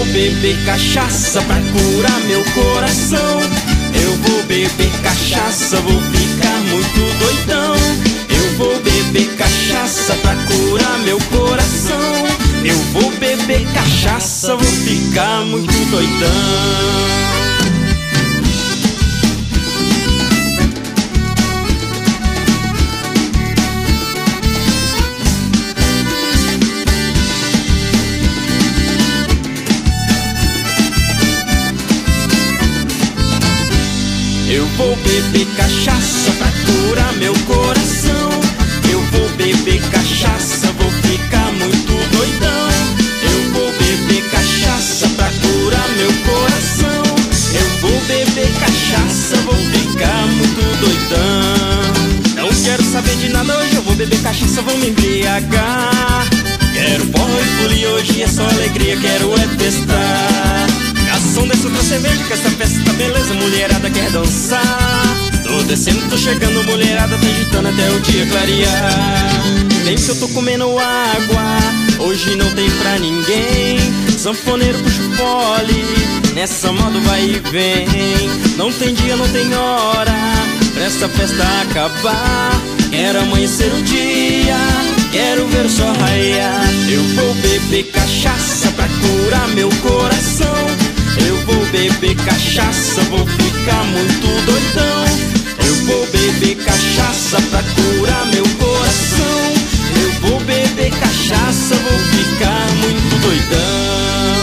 vou beber cachaça pra curar meu coração. Eu vou beber cachaça, vou ficar muito doidão. Eu vou beber cachaça pra curar meu coração. Eu vou beber cachaça, vou ficar muito doidão. Eu vou beber cachaça pra curar meu coração. Eu vou beber cachaça, vou ficar muito doidão. Eu vou beber cachaça pra curar meu coração. Eu vou beber cachaça, vou ficar muito doidão. Não quero saber de nada hoje, eu vou beber cachaça, vou me embriagar. Quero porra e folia, hoje é só alegria, quero é festar. Garçom, desce outra cerveja, que essa festa tá beleza, mulherada quer dançar. Tô descendo, tô chegando, mulherada tá agitando até o dia clarear. Vem que eu tô comendo água, hoje não tem pra ninguém. Sanfoneiro puxa o fole, nessa moda vai e vem. Não tem dia, não tem hora, pra essa festa acabar. Quero amanhecer o dia, quero ver o sol raiar. Eu vou beber cachaça pra curar meu coração. Eu vou beber cachaça, vou ficar muito doidão. Eu vou beber cachaça pra curar meu coração. Eu vou beber cachaça, vou ficar muito doidão.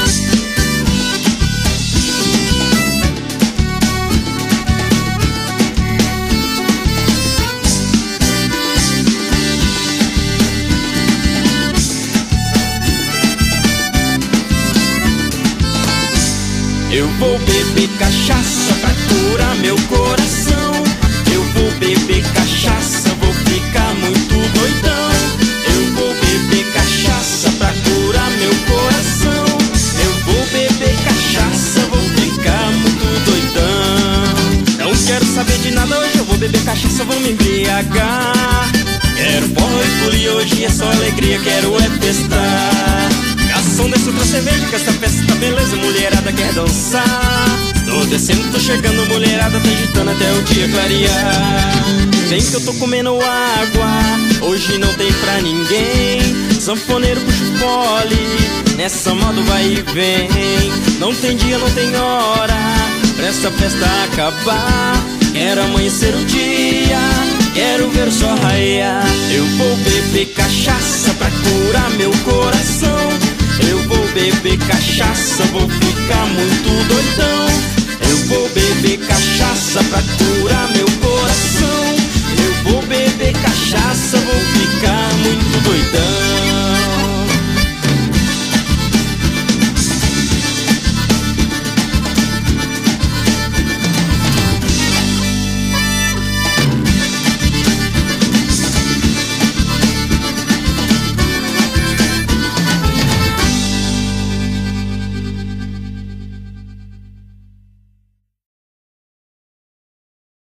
Eu vou beber cachaça pra curar meu coração. Eu vou beber cachaça, vou ficar muito doidão. Eu vou beber cachaça pra curar meu coração. Eu vou beber cachaça, vou ficar muito doidão. Não quero saber de nada hoje, eu vou beber cachaça, vou me embriagar. Quero porra e folia, hoje é só alegria, quero é festar. Garçom, desce outra cerveja, que essa festa tá beleza, mulherada quer dançar. Tô descendo, tô chegando, mulherada tá agitando até o dia clarear. Vem que eu tô comendo água, hoje não tem pra ninguém. Sanfoneiro puxa o fole, nessa moda vai e vem. Não tem dia, não tem hora, pra essa festa acabar. Quero amanhecer o dia, quero ver o sol raiar. Eu vou beber cachaça pra curar meu coração. Eu vou beber cachaça, vou ficar muito doidão. Eu vou beber cachaça pra curar